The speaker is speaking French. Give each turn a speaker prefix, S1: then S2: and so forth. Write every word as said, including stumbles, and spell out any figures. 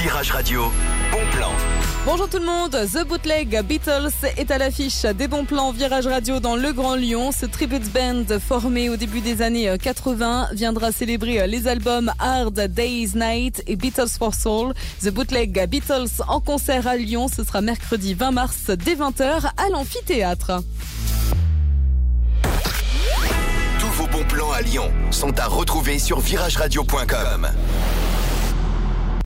S1: Virage Radio, bon plan.
S2: Bonjour tout le monde, The Bootleg Beatles est à l'affiche des bons plans Virage Radio dans le Grand Lyon. Ce tribute band formé au début des années quatre-vingts viendra célébrer les albums Hard Day's Night et Beatles for Soul. The Bootleg Beatles en concert à Lyon, ce sera mercredi vingt mars dès vingt heures à l'amphithéâtre.
S1: Tous vos bons plans à Lyon sont à retrouver sur virage radio point com.